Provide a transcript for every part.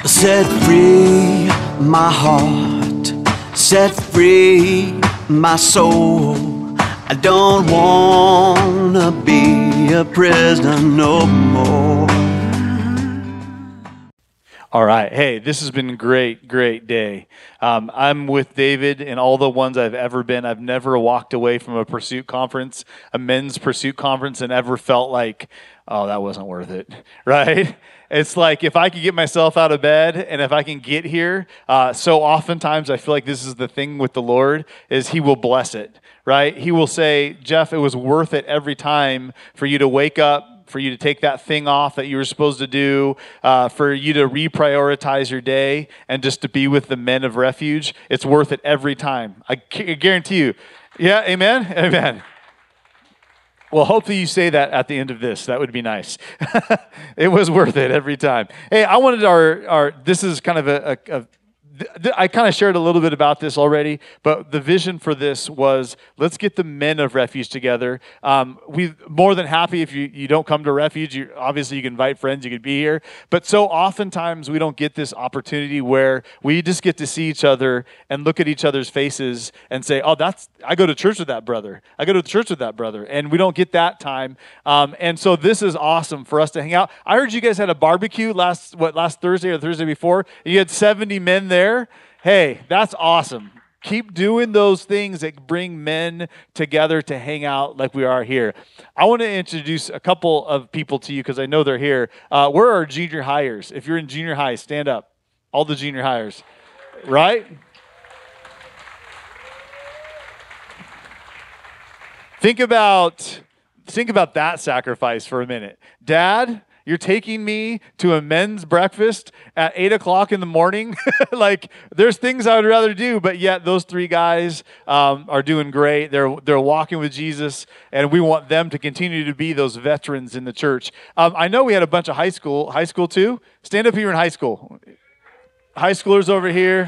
Set free my heart, set free my soul. I don't wanna be a prisoner no more. All right. Hey, this has been a great day. I'm with David and all the ones I've ever been. I've never walked away from a pursuit conference, a men's pursuit conference, and ever felt like, oh, that wasn't worth it, right? It's like if I could get myself out of bed and if I can get here, so oftentimes I feel like this is the thing with the Lord is he will bless it, right? He will say, Jeff, it was worth it every time for you to wake up, for you to take that thing off that you were supposed to do, for you to reprioritize your day and just to be with the men of refuge. It's worth it every time. I guarantee you. Yeah, amen? Amen. Well, hopefully you say that at the end of this. That would be nice. It was worth it every time. Hey, I wanted this is kind of I kind of shared a little bit about this already, but the vision for this was let's get the men of refuge together. We're more than happy if you don't come to refuge. Obviously, you can invite friends, you could be here. But so oftentimes we don't get this opportunity where we just get to see each other and look at each other's faces and say, oh, I go to church with that brother. I go to church with that brother. And we don't get that time. And so this is awesome for us to hang out. I heard you guys had a barbecue last Thursday or Thursday before. You had 70 men there. Hey, that's awesome. Keep doing those things that bring men together to hang out like we are here. I want to introduce a couple of people to you because I know they're here. Where are junior hires? If you're in junior high, stand up. All the junior hires, right? Think about that sacrifice for a minute. Dad, you're taking me to a men's breakfast at 8 o'clock in the morning. Like, there's things I would rather do, but yet those three guys are doing great. They're walking with Jesus, and we want them to continue to be those veterans in the church. I know we had a bunch of high school too. Stand up here in high school. High schoolers over here.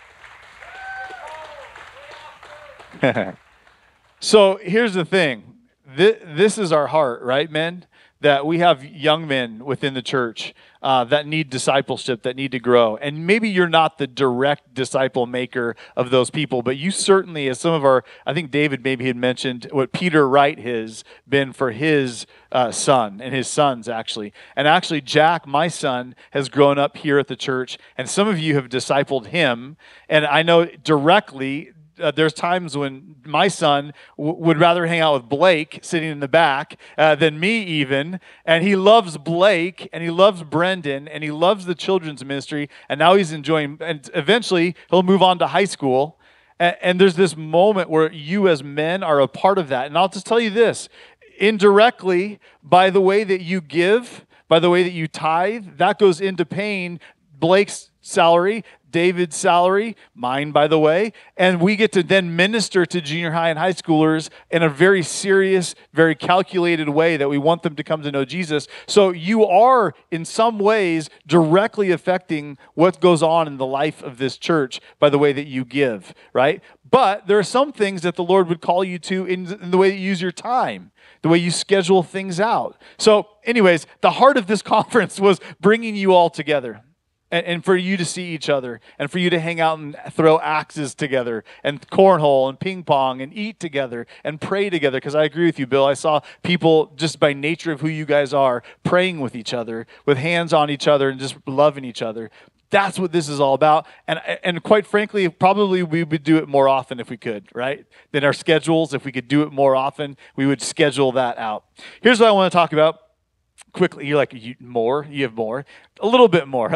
So here's the thing. This is our heart, right, men? That we have young men within the church that need discipleship, that need to grow. And maybe you're not the direct disciple maker of those people, but you certainly, as I think David maybe had mentioned what Peter Wright has been for his son and his sons, actually. And actually, Jack, my son, has grown up here at the church, and some of you have discipled him. And I know directly, there's times when my son would rather hang out with Blake sitting in the back than me even. And he loves Blake and he loves Brendan and he loves the children's ministry. And now he's enjoying, and eventually he'll move on to high school. And there's this moment where you as men are a part of that. And I'll just tell you this, indirectly, by the way that you give, by the way that you tithe, that goes into paying Blake's salary, David's salary, mine, by the way, and we get to then minister to junior high and high schoolers in a very serious, very calculated way that we want them to come to know Jesus. So you are, in some ways, directly affecting what goes on in the life of this church by the way that you give, right? But there are some things that the Lord would call you to in the way that you use your time, the way you schedule things out. So anyways, the heart of this conference was bringing you all together. And for you to see each other, and for you to hang out and throw axes together, and cornhole, and ping pong, and eat together, and pray together. Because I agree with you, Bill. I saw people, just by nature of who you guys are, praying with each other, with hands on each other, and just loving each other. That's what this is all about. And quite frankly, probably we would do it more often if we could, right? Than our schedules. If we could do it more often, we would schedule that out. Here's what I want to talk about. Quickly, you're like, you have more, a little bit more.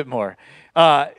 The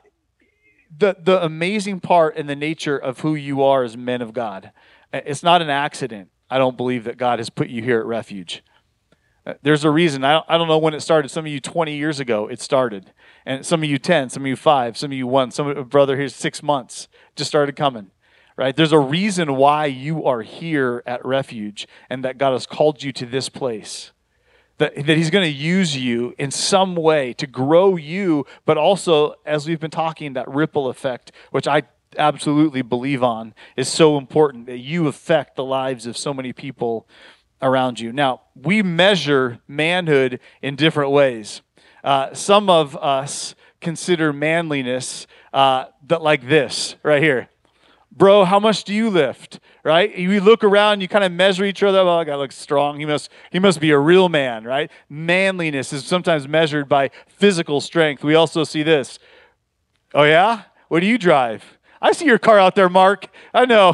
amazing part in the nature of who you are as men of God, it's not an accident. I don't believe that God has put you here at Refuge. There's a reason. I don't know when it started. Some of you 20 years ago, it started. And some of you 10, some of you 5, some of you 1, some of you, brother here's 6 months, just started coming. Right? There's a reason why you are here at Refuge and that God has called you to this place. That he's going to use you in some way to grow you, but also, as we've been talking, that ripple effect, which I absolutely believe on, is so important, that you affect the lives of so many people around you. Now, we measure manhood in different ways. Some of us consider manliness that like this right here. Bro, how much do you lift? Right? You look around, you kind of measure each other. Oh, that guy looks strong. He must be a real man, right? Manliness is sometimes measured by physical strength. We also see this. Oh yeah? What do you drive? I see your car out there, Mark. I know.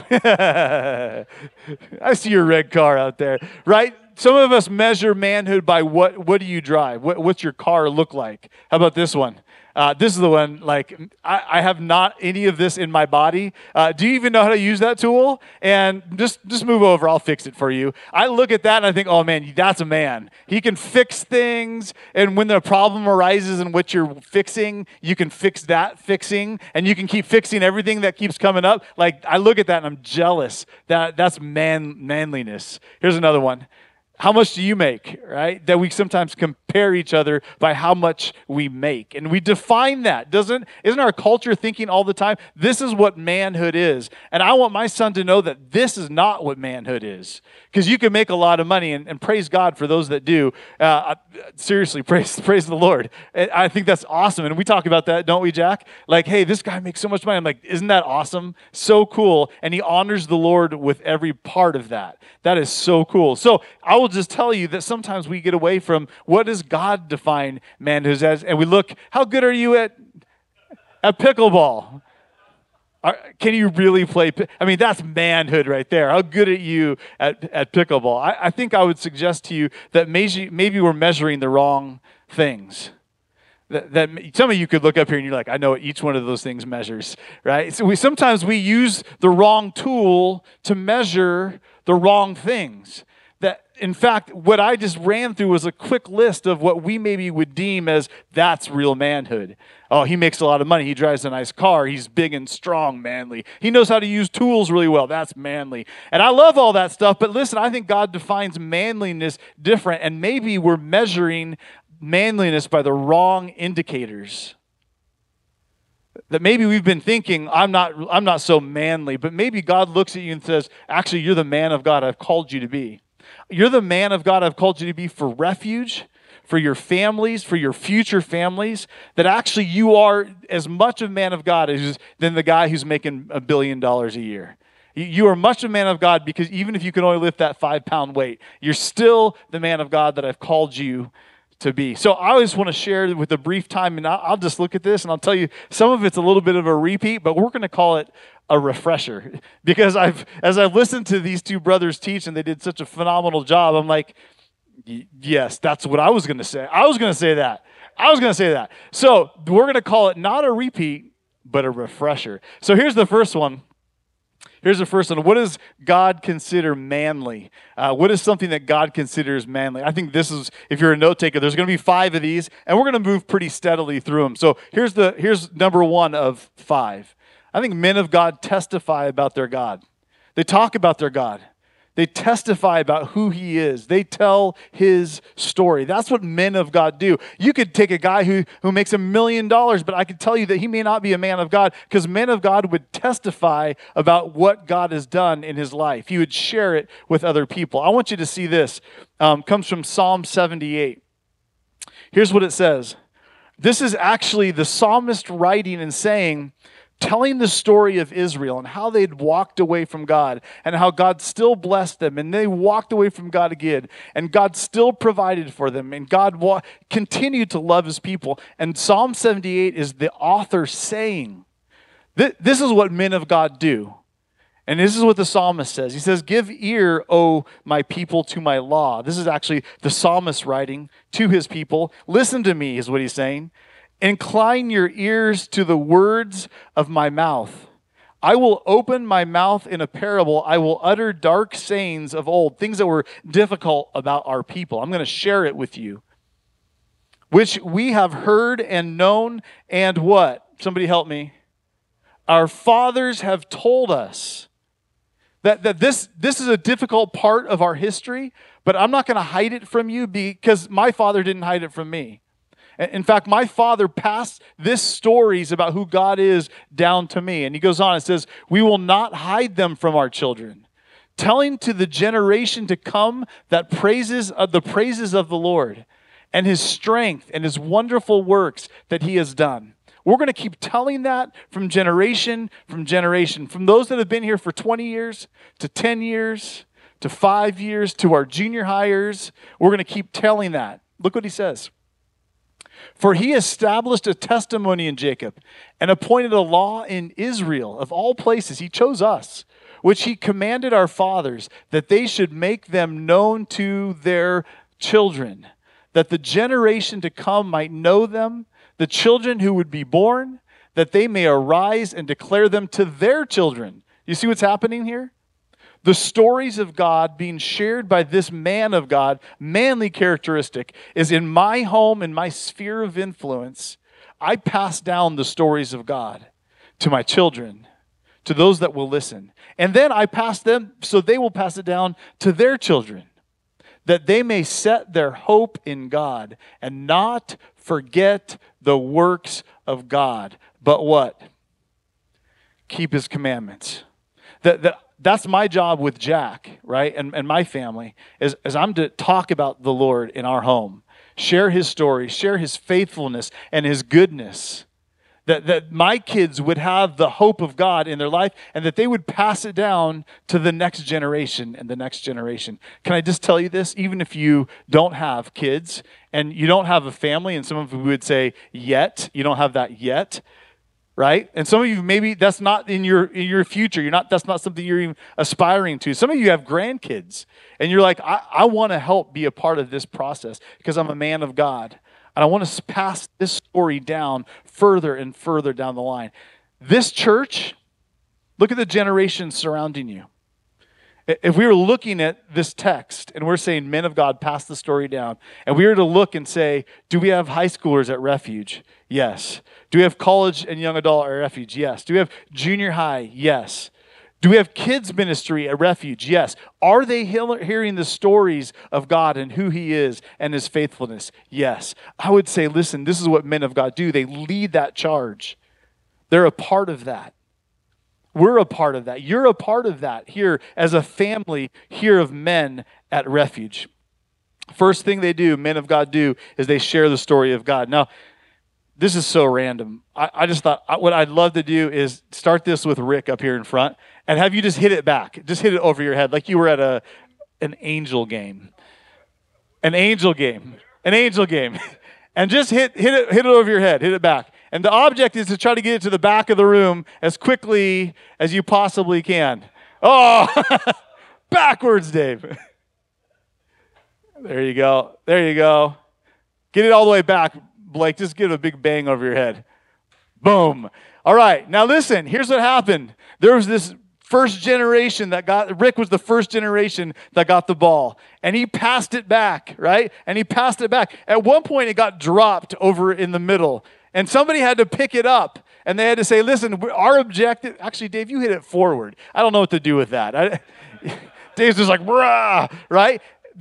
I see your red car out there, right? Some of us measure manhood by what do you drive? What's your car look like? How about this one? This is the one, like, I have not any of this in my body. Do you even know how to use that tool? And just move over. I'll fix it for you. I look at that and I think, oh, man, that's a man. He can fix things. And when the problem arises in what you're fixing, you can fix that fixing. And you can keep fixing everything that keeps coming up. Like, I look at that and I'm jealous. That's manliness. Here's another one. How much do you make, right? That we sometimes compare each other by how much we make. And we define that. Isn't our culture thinking all the time, this is what manhood is? And I want my son to know that this is not what manhood is. Because you can make a lot of money, and praise God for those that do. Seriously, praise the Lord. I think that's awesome. And we talk about that, don't we, Jack? Like, hey, this guy makes so much money. I'm like, isn't that awesome? So cool. And he honors the Lord with every part of that. That is so cool. So I will just tell you that sometimes we get away from what does God define manhood as, and we look, how good are you at pickleball? Can you really play? I mean, that's manhood right there. How good are you at pickleball? I think I would suggest to you that maybe we're measuring the wrong things. That some of you could look up here and you're like, I know what each one of those things measures, right? So sometimes we use the wrong tool to measure the wrong things. That, in fact, what I just ran through was a quick list of what we maybe would deem as that's real manhood. Oh, he makes a lot of money. He drives a nice car. He's big and strong, manly. He knows how to use tools really well. That's manly. And I love all that stuff. But listen, I think God defines manliness different. And maybe we're measuring manliness by the wrong indicators. That maybe we've been thinking, I'm not so manly. But maybe God looks at you and says, actually, you're the man of God I've called you to be. You're the man of God I've called you to be for refuge, for your families, for your future families, that actually you are as much a man of God than the guy who's making $1 billion a year. You are much a man of God because even if you can only lift that 5-pound weight, you're still the man of God that I've called you to be. So I always want to share with a brief time, and I'll just look at this and I'll tell you some of it's a little bit of a repeat, but we're going to call it a refresher, because as I've listened to these two brothers teach and they did such a phenomenal job, I'm like, yes, that's what I was going to say. I was going to say that. So we're going to call it not a repeat, but a refresher. So here's the first one. What does God consider manly? What is something that God considers manly? I think this is, if you're a note taker, there's going to be 5 of these, and we're going to move pretty steadily through them. So here's number 1 of 5. I think men of God testify about their God. They talk about their God. They testify about who he is. They tell his story. That's what men of God do. You could take a guy who makes $1 million, but I could tell you that he may not be a man of God, because men of God would testify about what God has done in his life. He would share it with other people. I want you to see this. Comes from Psalm 78. Here's what it says. This is actually the psalmist writing and saying, telling the story of Israel and how they'd walked away from God and how God still blessed them, and they walked away from God again, and God still provided for them, and God continued to love his people. And Psalm 78 is the author saying, this is what men of God do. And this is what the psalmist says. He says, give ear, O my people, to my law. This is actually the psalmist writing to his people. Listen to me, is what he's saying. Incline your ears to the words of my mouth. I will open my mouth in a parable. I will utter dark sayings of old, things that were difficult about our people. I'm going to share it with you, which we have heard and known, and what? Somebody help me. Our fathers have told us that this is a difficult part of our history, but I'm not going to hide it from you because my father didn't hide it from me. In fact, my father passed this stories about who God is down to me. And he goes on, it says, we will not hide them from our children, telling to the generation to come that the praises of the Lord and his strength and his wonderful works that he has done. We're going to keep telling that from generation, from those that have been here for 20 years to 10 years to 5 years to our junior hires. We're going to keep telling that. Look what he says. For he established a testimony in Jacob and appointed a law in Israel. Of all places, he chose us, which he commanded our fathers, that they should make them known to their children, that the generation to come might know them, the children who would be born, that they may arise and declare them to their children. You see what's happening here? The stories of God being shared by this man of God, manly characteristic, is in my home, in my sphere of influence. I pass down the stories of God to my children, to those that will listen. And then I pass them, so they will pass it down to their children, that they may set their hope in God and not forget the works of God. But what? Keep his commandments. That's my job with Jack, right? And my family, is I'm to talk about the Lord in our home. Share his story, share his faithfulness and his goodness. That my kids would have the hope of God in their life and that they would pass it down to the next generation and the next generation. Can I just tell you this? Even if you don't have kids and you don't have a family, and some of you would say yet, you don't have that yet, right? And some of you, maybe that's not in your future. That's not something you're even aspiring to. Some of you have grandkids and you're like, I want to help be a part of this process because I'm a man of God. And I want to pass this story down further and further down the line. This church, look at the generations surrounding you. If we were looking at this text and we're saying, men of God, pass the story down, and we were to look and say, do we have high schoolers at Refuge? Yes. Do we have college and young adult at Refuge? Yes. Do we have junior high? Yes. Do we have kids ministry at Refuge? Yes. Are they hearing the stories of God and who he is and his faithfulness? Yes. I would say, listen, this is what men of God do. They lead that charge. They're a part of that. We're a part of that. You're a part of that here as a family here of men at Refuge. First thing they do, men of God do, is they share the story of God. Now, this is so random. I just thought what I'd love to do is start this with Rick up here in front and have you just hit it back. Just hit it over your head like you were at an angel game. An angel game. And just hit it over your head. Hit it back. And the object is to try to get it to the back of the room as quickly as you possibly can. Oh, backwards, Dave. There you go. Get it all the way back, Blake. Just give it a big bang over your head. Boom. All right. Now listen, here's what happened. There was this first generation Rick was the first generation that got the ball. And he passed it back, right? At one point, it got dropped over in the middle. And somebody had to pick it up. And they had to say, listen, our objective... Actually, Dave, you hit it forward. I don't know what to do with that. Dave's just like, brah, right?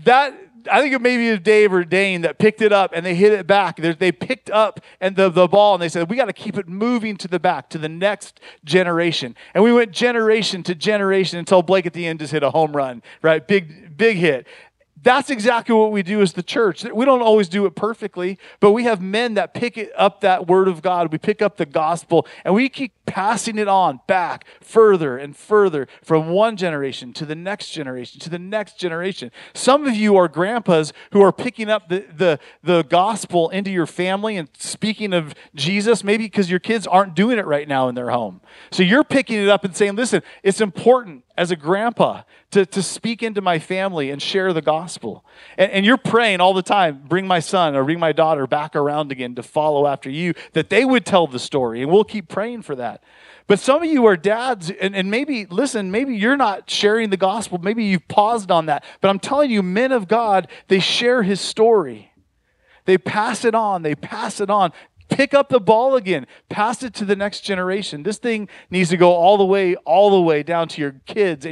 I think it may be Dave or Dane that picked it up and they hit it back. They picked up and the ball and they said, we got to keep it moving to the back, to the next generation. And we went generation to generation until Blake at the end just hit a home run, right? Big hit. That's exactly what we do as the church. We don't always do it perfectly, but we have men that pick up that word of God. We pick up the gospel, and we keep passing it on back further and further from one generation to the next generation to the next generation. Some of you are grandpas who are picking up the gospel into your family and speaking of Jesus, maybe because your kids aren't doing it right now in their home. So you're picking it up and saying, listen, it's important as a grandpa to speak into my family and share the gospel. And you're praying all the time, bring my son or bring my daughter back around again to follow after you, that they would tell the story. And we'll keep praying for that. But some of you are dads, and maybe you're not sharing the gospel. Maybe you've paused on that. But I'm telling you, men of God, they share his story. They pass it on. Pick up the ball again. Pass it to the next generation. This thing needs to go all the way down to your kids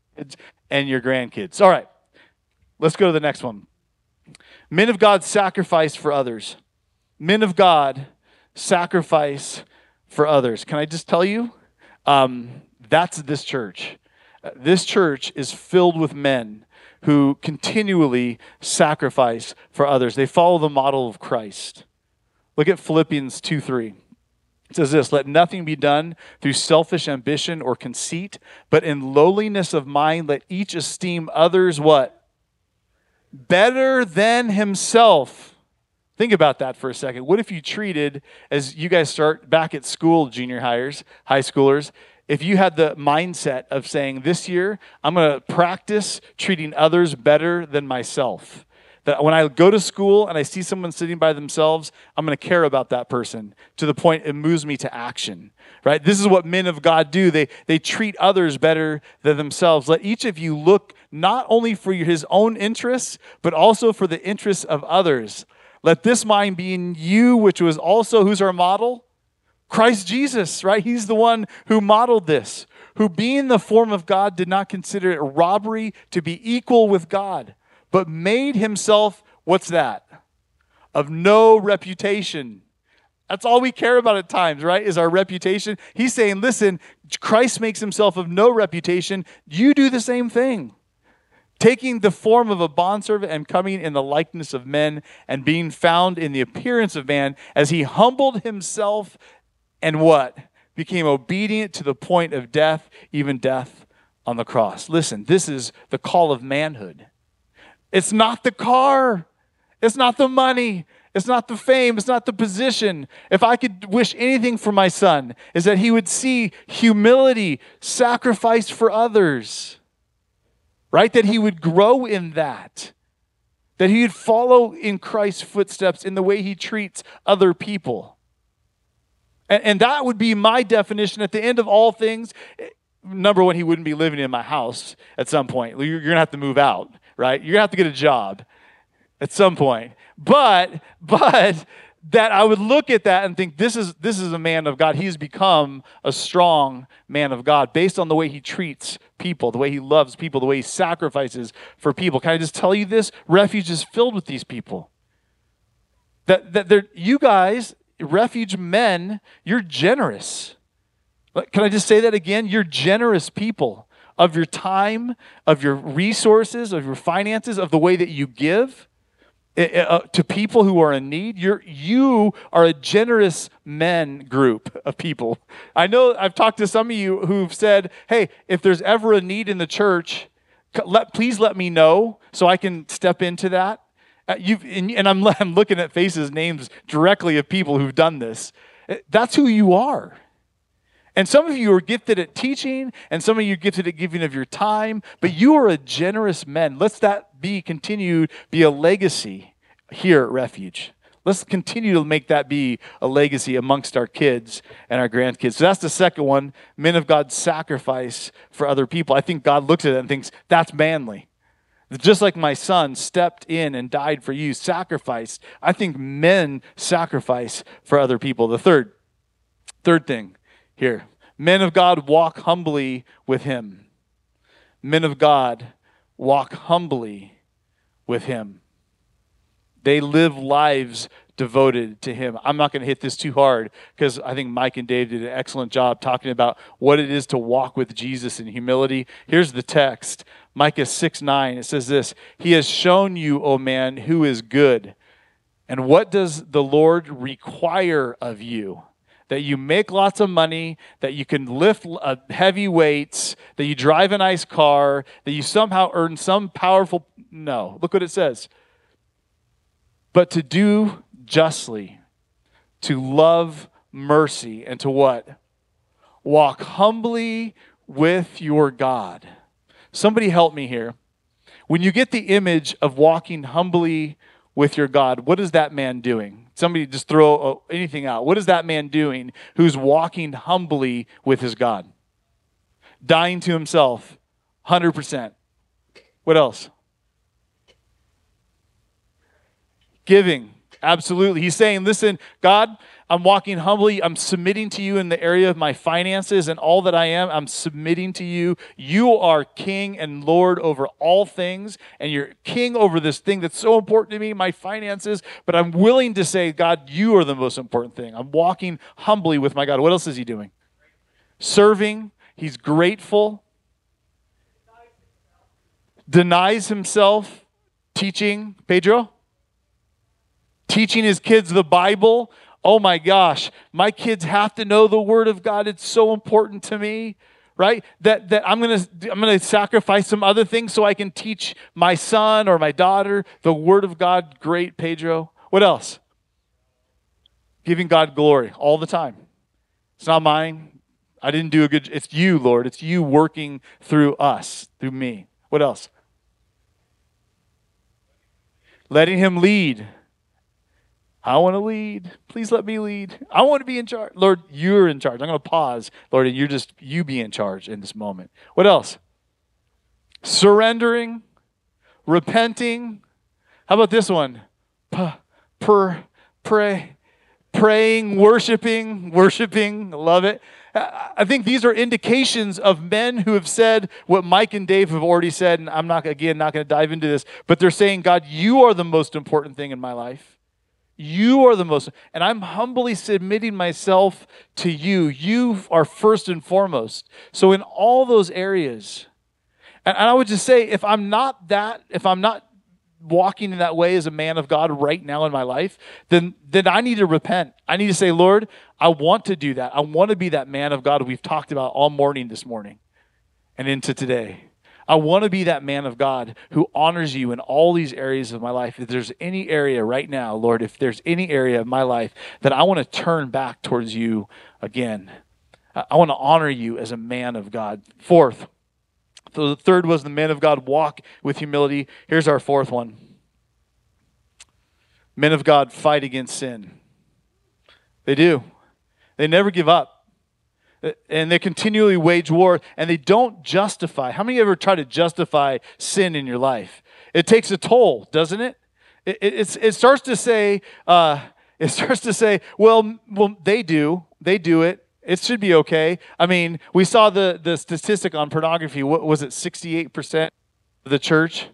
and your grandkids. All right, let's go to the next one. Men of God sacrifice for others. Men of God sacrifice for others. Can I just tell you? That's this church. This church is filled with men who continually sacrifice for others. They follow the model of Christ. Look at Philippians 2:3. It says this, let nothing be done through selfish ambition or conceit, but in lowliness of mind, let each esteem others what? Better than himself. Think about that for a second. What if you treated, as you guys start back at school, junior hires, high schoolers, if you had the mindset of saying, this year, I'm going to practice treating others better than myself. That when I go to school and I see someone sitting by themselves, I'm going to care about that person to the point it moves me to action, right? This is what men of God do. They treat others better than themselves. Let each of you look not only for his own interests, but also for the interests of others. Let this mind be in you, which was also, who's our model? Christ Jesus, right? He's the one who modeled this, who being the form of God did not consider it a robbery to be equal with God, but made himself, what's that? Of no reputation. That's all we care about at times, right? Is our reputation. He's saying, listen, Christ makes himself of no reputation. You do the same thing. Taking the form of a bondservant and coming in the likeness of men and being found in the appearance of man, as he humbled himself and what? Became obedient to the point of death, even death on the cross. Listen, this is the call of manhood. It's not the car. It's not the money. It's not the fame. It's not the position. If I could wish anything for my son, is that he would see humility, sacrifice for others, right? That he would grow in that. That he would follow in Christ's footsteps in the way he treats other people. And that would be my definition at the end of all things. Number one, he wouldn't be living in my house at some point. You're going to have to move out, right? You're going to have to get a job at some point. But that I would look at that and think, this is a man of God. He's become a strong man of God based on the way he treats people, the way he loves people, the way he sacrifices for people. Can I just tell you this? Refuge is filled with these people. That you guys, Refuge men, you're generous. Can I just say that again? You're generous people of your time, of your resources, of your finances, of the way that you give to people who are in need. You are a generous men group of people. I know I've talked to some of you who've said, hey, if there's ever a need in the church, please let me know so I can step into that. I'm looking at faces, names directly of people who've done this. That's who you are. And some of you are gifted at teaching, and some of you are gifted at giving of your time, but you are a generous man. Let's that continue be a legacy here at Refuge. Let's continue to make that be a legacy amongst our kids and our grandkids. So that's the second one, men of God sacrifice for other people. I think God looks at it and thinks, that's manly. Just like my son stepped in and died for you, sacrificed. I think men sacrifice for other people. The third thing here, men of God walk humbly with him. Men of God walk humbly with him. They live lives devoted to him. I'm not going to hit this too hard because I think Mike and Dave did an excellent job talking about what it is to walk with Jesus in humility. Here's the text, Micah 6:9. It says this, he has shown you, O man, who is good. And what does the Lord require of you? That you make lots of money, that you can lift heavy weights, that you drive a nice car, that you somehow earn some powerful... No, look what it says. But to do justly, to love mercy, and to what? Walk humbly with your God. Somebody help me here. When you get the image of walking humbly with your God, what is that man doing? Somebody just throw anything out. What is that man doing who's walking humbly with his God? Dying to himself, 100%. What else? Giving, absolutely. He's saying, listen, God, I'm walking humbly. I'm submitting to you in the area of my finances and all that I am. I'm submitting to you. You are king and Lord over all things, and you're king over this thing that's so important to me, my finances. But I'm willing to say, God, you are the most important thing. I'm walking humbly with my God. What else is he doing? Serving. He's grateful. denies himself teaching, Pedro? Teaching his kids the Bible. Oh my gosh, my kids have to know the Word of God. It's so important to me, right? That I'm gonna sacrifice some other things so I can teach my son or my daughter the Word of God. Great, Pedro. What else? Giving God glory all the time. It's not mine. I didn't do a good. It's you, Lord. It's you working through us, through me. What else? Letting him lead. I want to lead. Please let me lead. I want to be in charge. Lord, you're in charge. I'm going to pause, Lord, and you be in charge in this moment. What else? Surrendering, repenting. How about this one? Praying, worshiping. Love it. I think these are indications of men who have said what Mike and Dave have already said, and I'm not going to dive into this, but they're saying, God, you are the most important thing in my life. You are the most, and I'm humbly submitting myself to you. You are first and foremost. So in all those areas, and I would just say, if I'm not walking in that way as a man of God right now in my life, then I need to repent. I need to say, Lord, I want to do that. I want to be that man of God we've talked about all morning this morning and into today. I want to be that man of God who honors you in all these areas of my life. If there's any area right now, Lord, if there's any area of my life that I want to turn back towards you again, I want to honor you as a man of God. Fourth, so the third was the man of God walk with humility. Here's our fourth one. Men of God fight against sin. They do. They never give up. And they continually wage war, and they don't justify. How many of you ever try to justify sin in your life? It takes a toll, doesn't it? It starts to say, well, they do it. It should be okay. I mean, we saw the statistic on pornography. What was it? 68% of the church.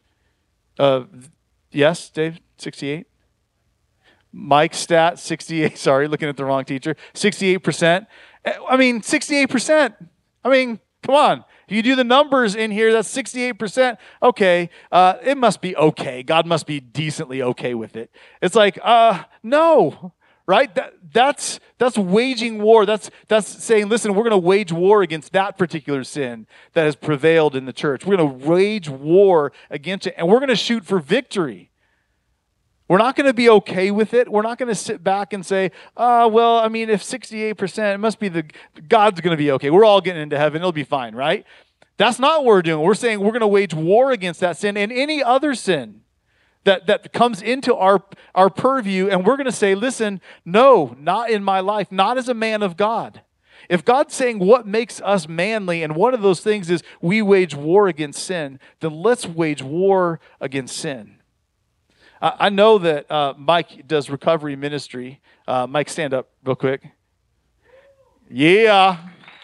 Yes, Dave, 68. Mike's stat, 68. Sorry, looking at the wrong teacher. 68%. I mean, 68%. I mean, come on. If you do the numbers in here, that's 68%. Okay, it must be okay. God must be decently okay with it. It's like, no, right? That's waging war. That's saying, listen, we're going to wage war against that particular sin that has prevailed in the church. We're going to wage war against it, and we're going to shoot for victory. We're not going to be okay with it. We're not going to sit back and say, well, I mean, if 68%, it must be God's going to be okay. We're all getting into heaven. It'll be fine, right? That's not what we're doing. We're saying we're going to wage war against that sin and any other sin that comes into our purview. And we're going to say, listen, no, not in my life, not as a man of God. If God's saying what makes us manly, and one of those things is we wage war against sin, then let's wage war against sin. I know that Mike does recovery ministry. Mike, stand up real quick. Yeah.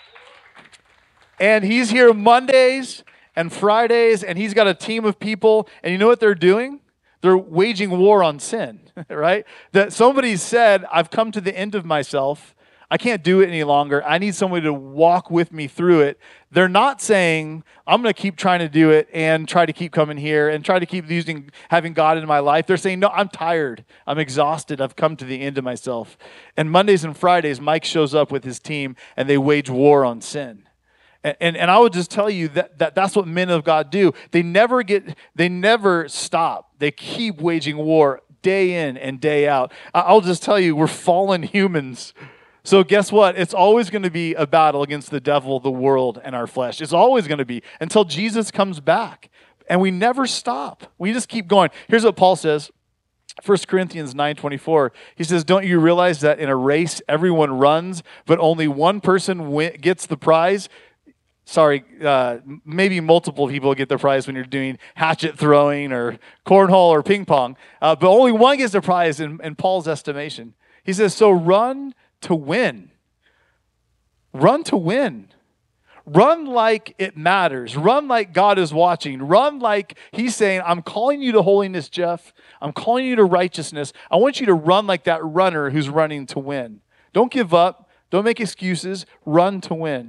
And he's here Mondays and Fridays, and he's got a team of people. And you know what they're doing? They're waging war on sin, right? That somebody said, I've come to the end of myself. I can't do it any longer. I need somebody to walk with me through it. They're not saying, I'm going to keep trying to do it and try to keep coming here and try to keep having God in my life. They're saying, no, I'm tired. I'm exhausted. I've come to the end of myself. And Mondays and Fridays, Mike shows up with his team and they wage war on sin. And I would just tell you that's what men of God do. They never stop. They keep waging war day in and day out. I'll just tell you, we're fallen humans. So guess what? It's always going to be a battle against the devil, the world, and our flesh. It's always going to be until Jesus comes back. And we never stop. We just keep going. Here's what Paul says. 1 Corinthians 9:24. He says, don't you realize that in a race everyone runs, but only one person gets the prize? Sorry, maybe multiple people get the prize when you're doing hatchet throwing or cornhole or ping pong. But only one gets the prize in Paul's estimation. He says, so run to win. Run to win. Run like it matters. Run like God is watching. Run like he's saying, I'm calling you to holiness, Jeff. I'm calling you to righteousness. I want you to run like that runner who's running to win. Don't give up. Don't make excuses. Run to win.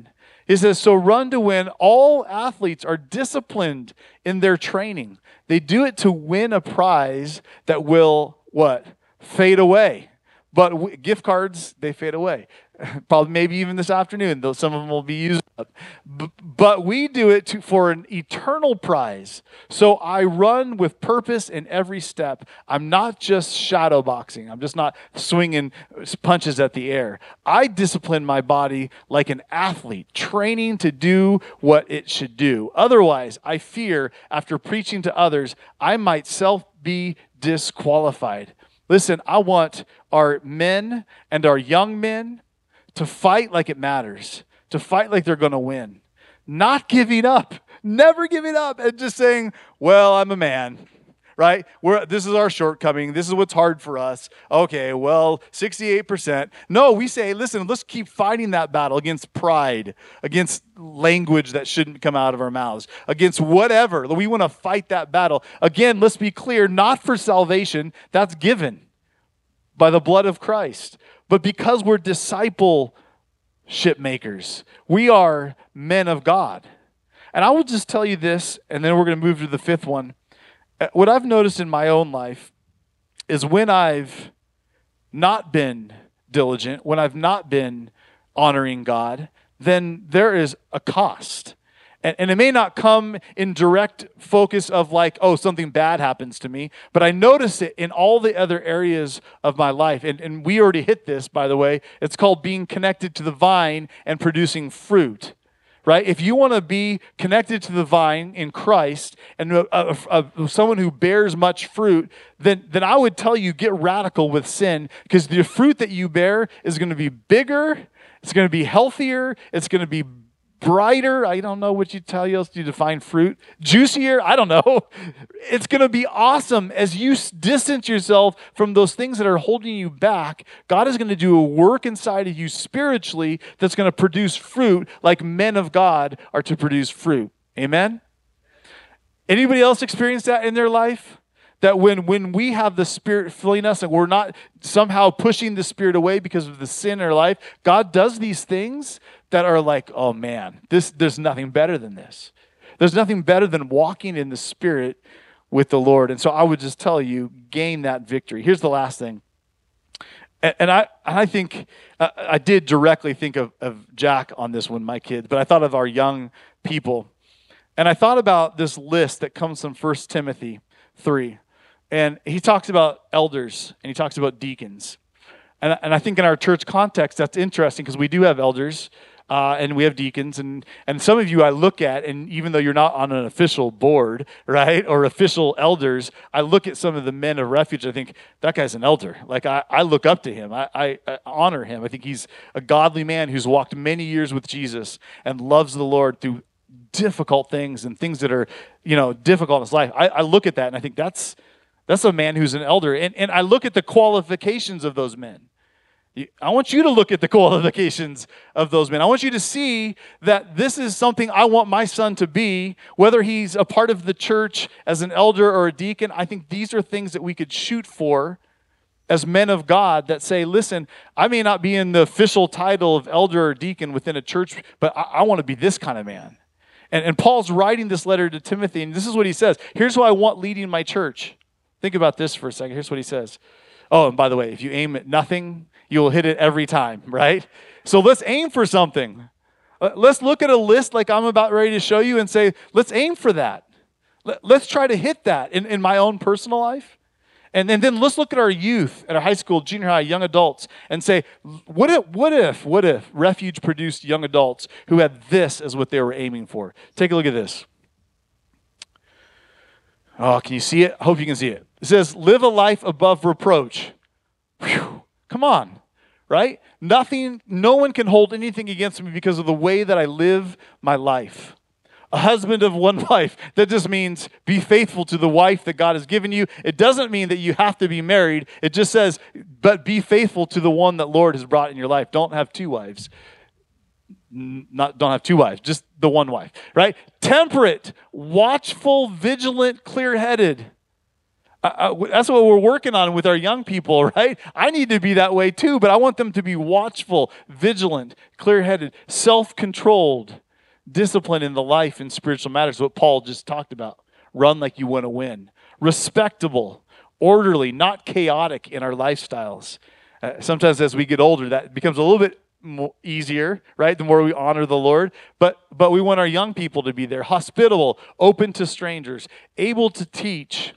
He says, so run to win. All athletes are disciplined in their training. They do it to win a prize that will, what? Fade away. But gift cards, they fade away. Probably maybe even this afternoon, though some of them will be used up. But we do it for an eternal prize. So I run with purpose in every step. I'm not just shadow boxing. I'm just not swinging punches at the air. I discipline my body like an athlete, training to do what it should do. Otherwise, I fear after preaching to others, I might be disqualified. Listen, I want our men and our young men to fight like it matters, to fight like they're going to win, not giving up, never giving up, and just saying, well, I'm a man, right? This is our shortcoming. This is what's hard for us. Okay, well, 68%. No, we say, listen, let's keep fighting that battle against pride, against language that shouldn't come out of our mouths, against whatever. We want to fight that battle. Again, let's be clear, not for salvation. That's given by the blood of Christ. But because we're discipleship makers, we are men of God. And I will just tell you this, and then we're going to move to the fifth one. What I've noticed in my own life is when I've not been diligent, when I've not been honoring God, then there is a cost. And it may not come in direct focus of like, oh, something bad happens to me, but I notice it in all the other areas of my life. And we already hit this, by the way. It's called being connected to the vine and producing fruit, right? If you want to be connected to the vine in Christ and someone who bears much fruit, then I would tell you, get radical with sin, because the fruit that you bear is going to be bigger, it's going to be healthier, it's going to be brighter. I don't know what you tell you else to define fruit. Juicier. I don't know. It's going to be awesome as you distance yourself from those things that are holding you back. God is going to do a work inside of you spiritually that's going to produce fruit like men of God are to produce fruit. Amen? Anybody else experience that in their life? That when we have the Spirit filling us and we're not somehow pushing the Spirit away because of the sin in our life, God does these things that are like, oh man, there's nothing better than this. There's nothing better than walking in the Spirit with the Lord. And so I would just tell you, gain that victory. Here's the last thing. And I think, I did directly think of Jack on this one, my kids, but I thought of our young people. And I thought about this list that comes from 1 Timothy 3. And he talks about elders and he talks about deacons. And I think in our church context, that's interesting because we do have elders and we have deacons. And some of you I look at, and even though you're not on an official board, right, or official elders, I look at some of the men of refuge. I think, that guy's an elder. Like, I look up to him. I honor him. I think he's a godly man who's walked many years with Jesus and loves the Lord through difficult things and things that are, difficult in his life. I look at that and I think that's a man who's an elder. And I look at the qualifications of those men. I want you to look at the qualifications of those men. I want you to see that this is something I want my son to be, whether he's a part of the church as an elder or a deacon. I think these are things that we could shoot for as men of God that say, listen, I may not be in the official title of elder or deacon within a church, but I want to be this kind of man. And Paul's writing this letter to Timothy, and this is what he says. Here's who I want leading my church. Think about this for a second. Here's what he says. Oh, and by the way, if you aim at nothing, you'll hit it every time, right? So let's aim for something. Let's look at a list like I'm about ready to show you and say, let's aim for that. Let's try to hit that in my own personal life. And then let's look at our youth, at our high school, junior high, young adults, and say, what if Refuge produced young adults who had this as what they were aiming for? Take a look at this. Oh, can you see it? I hope you can see it. It says, live a life above reproach. Whew. Come on, right? No one can hold anything against me because of the way that I live my life. A husband of one wife. That just means be faithful to the wife that God has given you. It doesn't mean that you have to be married. It just says, but be faithful to the one that Lord has brought in your life. Don't have two wives. Don't have two wives, just the one wife, right? Temperate, watchful, vigilant, clear-headed. That's what we're working on with our young people, right? I need to be that way too, but I want them to be watchful, vigilant, clear-headed, self-controlled, disciplined in the life and spiritual matters, what Paul just talked about. Run like you want to win. Respectable, orderly, not chaotic in our lifestyles. Sometimes as we get older, that becomes a little bit easier, right? The more we honor the Lord. But we want our young people to be there, hospitable, open to strangers, able to teach.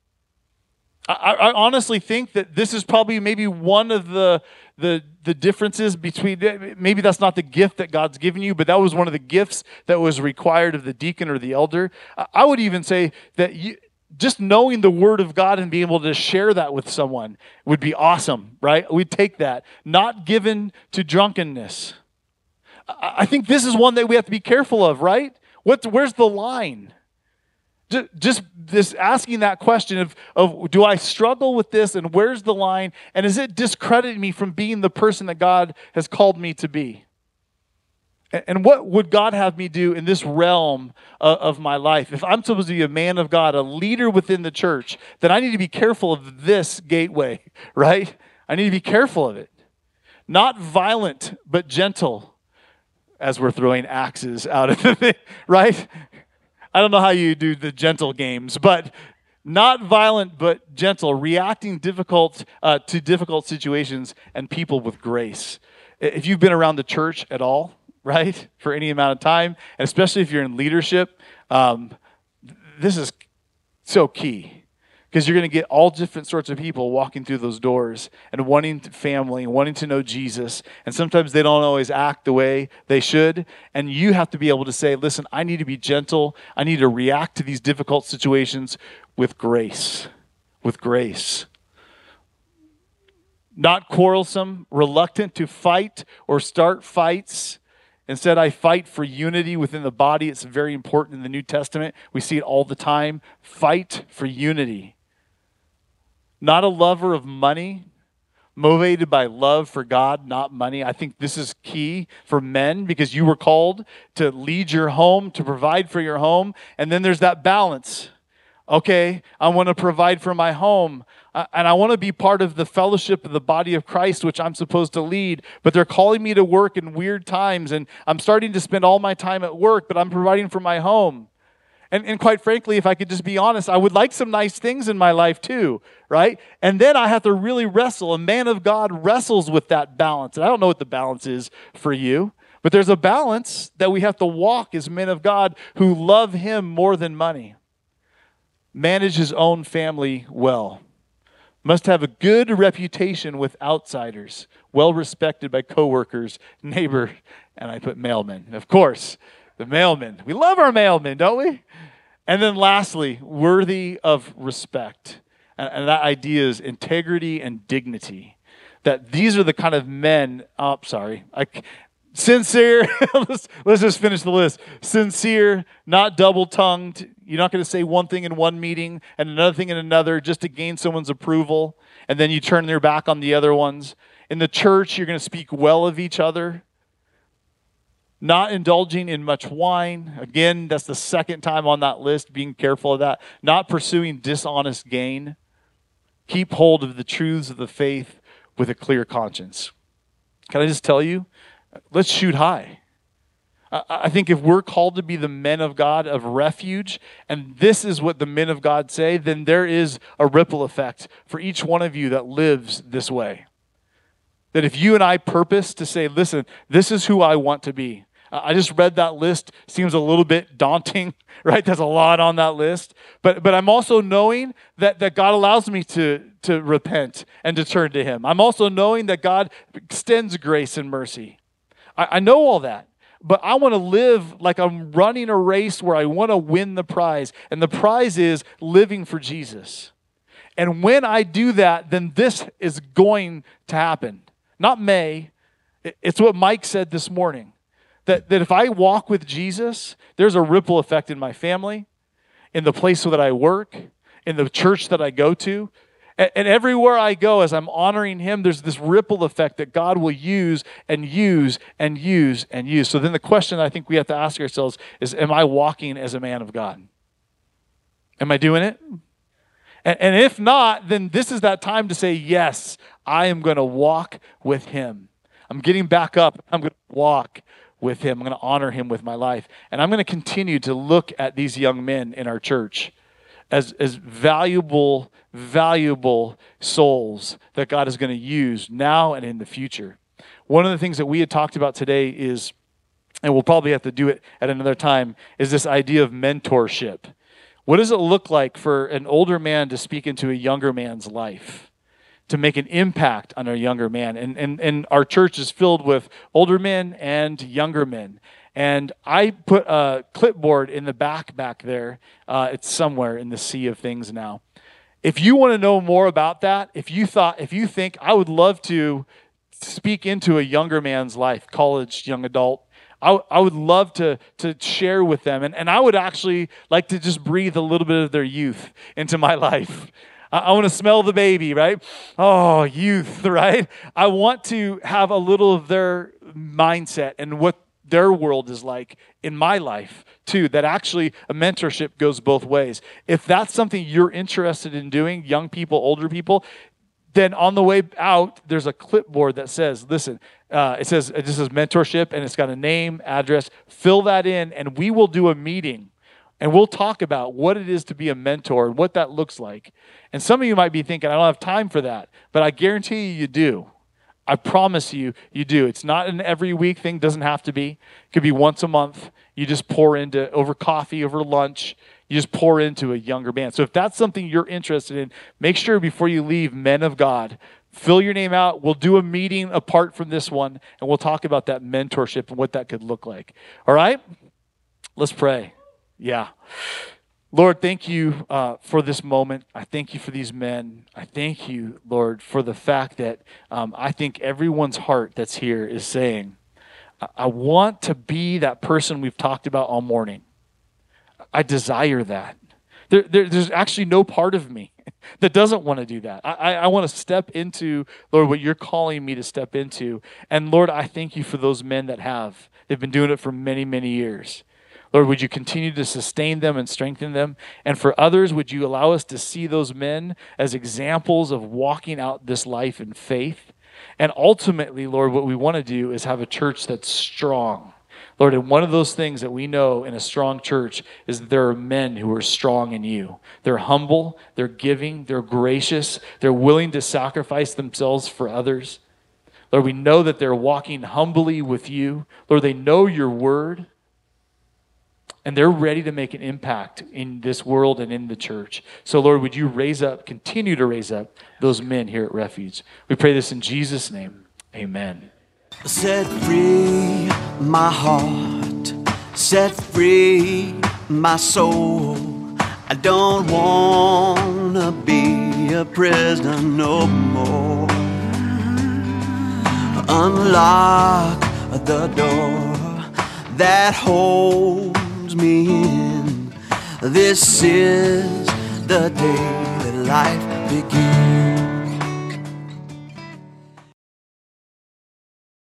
I honestly think that this is probably maybe one of the differences between, maybe that's not the gift that God's given you, but that was one of the gifts that was required of the deacon or the elder. I would even say that just knowing the Word of God and being able to share that with someone would be awesome, right? We'd take that. Not given to drunkenness. I think this is one that we have to be careful of, right? Where's the line? Just this asking that question of do I struggle with this, and where's the line, and is it discrediting me from being the person that God has called me to be? And what would God have me do in this realm of my life? If I'm supposed to be a man of God, a leader within the church, then I need to be careful of this gateway, right? I need to be careful of it. Not violent, but gentle, as we're throwing axes out of the thing, right? I don't know how you do the gentle games, but not violent, but gentle, reacting to difficult situations and people with grace. If you've been around the church at all, right, for any amount of time, and especially if you're in leadership, this is so key. Because you're going to get all different sorts of people walking through those doors and wanting family, wanting to know Jesus. And sometimes they don't always act the way they should. And you have to be able to say, listen, I need to be gentle. I need to react to these difficult situations with grace. With grace. Not quarrelsome, reluctant to fight or start fights. Instead, I fight for unity within the body. It's very important in the New Testament. We see it all the time. Fight for unity. Not a lover of money, motivated by love for God, not money. I think this is key for men because you were called to lead your home, to provide for your home. And then there's that balance. Okay, I want to provide for my home. And I want to be part of the fellowship of the body of Christ, which I'm supposed to lead. But they're calling me to work in weird times. And I'm starting to spend all my time at work, but I'm providing for my home. And quite frankly, if I could just be honest, I would like some nice things in my life too, right? And then I have to really wrestle. A man of God wrestles with that balance. And I don't know what the balance is for you, but there's a balance that we have to walk as men of God who love Him more than money. Manage his own family well. Must have a good reputation with outsiders. Well respected by coworkers, neighbor, and I put mailmen. Of course, the mailmen. We love our mailmen, don't we? And then lastly, worthy of respect. And that idea is integrity and dignity. That these are the kind of men, sincere, let's just finish the list. Sincere, not double-tongued. You're not going to say one thing in one meeting and another thing in another just to gain someone's approval, and then you turn your back on the other ones. In the church, you're going to speak well of each other. Not indulging in much wine. Again, that's the second time on that list, being careful of that. Not pursuing dishonest gain. Keep hold of the truths of the faith with a clear conscience. Can I just tell you, let's shoot high. I think if we're called to be the men of God of refuge, and this is what the men of God say, then there is a ripple effect for each one of you that lives this way. That if you and I purpose to say, listen, this is who I want to be. I just read that list. Seems a little bit daunting, right? There's a lot on that list. But I'm also knowing that God allows me to repent and to turn to Him. I'm also knowing that God extends grace and mercy. I know all that. But I want to live like I'm running a race where I want to win the prize. And the prize is living for Jesus. And when I do that, then this is going to happen. Not may. It's what Mike said this morning. That if I walk with Jesus, there's a ripple effect in my family, in the place that I work, in the church that I go to. And everywhere I go, as I'm honoring Him, there's this ripple effect that God will use and use and use and use. So then the question I think we have to ask ourselves is, am I walking as a man of God? Am I doing it? And if not, then this is that time to say, yes, I am going to walk with him. I'm getting back up. I'm going to walk with him. I'm going to honor him with my life. And I'm going to continue to look at these young men in our church as valuable souls that God is going to use now and in the future. One of the things that we had talked about today is, and we'll probably have to do it at another time, is this idea of mentorship. What does it look like for an older man to speak into a younger man's life, to make an impact on a younger man? And our church is filled with older men and younger men. And I put a clipboard in the back there. It's somewhere in the sea of things now. If you want to know more about that, if you think I would love to speak into a younger man's life, college, young adult, I would love to share with them. And I would actually like to just breathe a little bit of their youth into my life. I want to smell the baby, right? Oh, youth, right? I want to have a little of their mindset and what their world is like in my life too, that actually a mentorship goes both ways. If that's something you're interested in doing, young people, older people, then on the way out, there's a clipboard that says, listen, it says mentorship, and it's got a name, address. Fill that in, and we will do a meeting, and we'll talk about what it is to be a mentor and what that looks like. And some of you might be thinking, I don't have time for that, but I guarantee you do. I promise you, you do. It's not an every week thing. Doesn't have to be. It could be once a month. You just pour into, over coffee, over lunch, you just pour into a younger man. So if that's something you're interested in, make sure before you leave, men of God, fill your name out. We'll do a meeting apart from this one, and we'll talk about that mentorship and what that could look like. All right? Let's pray. Yeah. Lord, thank you for this moment. I thank you for these men. I thank you, Lord, for the fact that I think everyone's heart that's here is saying, I want to be that person we've talked about all morning. I desire that. There's actually no part of me that doesn't want to do that. I want to step into, Lord, what you're calling me to step into. And Lord, I thank you for those men that have. They've been doing it for many, many years. Lord, would you continue to sustain them and strengthen them? And for others, would you allow us to see those men as examples of walking out this life in faith? And ultimately, Lord, what we want to do is have a church that's strong. Lord, and one of those things that we know in a strong church is that there are men who are strong in you. They're humble, they're giving, they're gracious, they're willing to sacrifice themselves for others. Lord, we know that they're walking humbly with you. Lord, they know your word. And they're ready to make an impact in this world and in the church. So, Lord, would you continue to raise up those men here at Refuge? We pray this in Jesus' name. Amen. Set free my heart, set free my soul. I don't want to be a prisoner no more. Unlock the door that holds me in. This is the day that life begins.